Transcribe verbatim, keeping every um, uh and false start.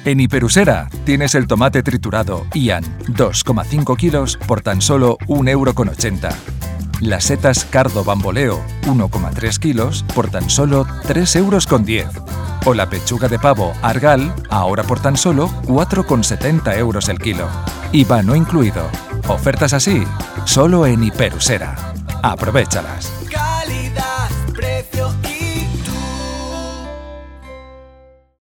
En Hiperusera tienes el tomate triturado Ian dos coma cinco kilos por tan solo un euro con ochenta. Las setas Cardo Bamboleo uno coma tres kilos por tan solo tres euros con diez. O la pechuga de pavo Argal ahora por tan solo cuatro con setenta euros el kilo. I V A no incluido. Ofertas así, solo en Hiperusera. Aprovéchalas.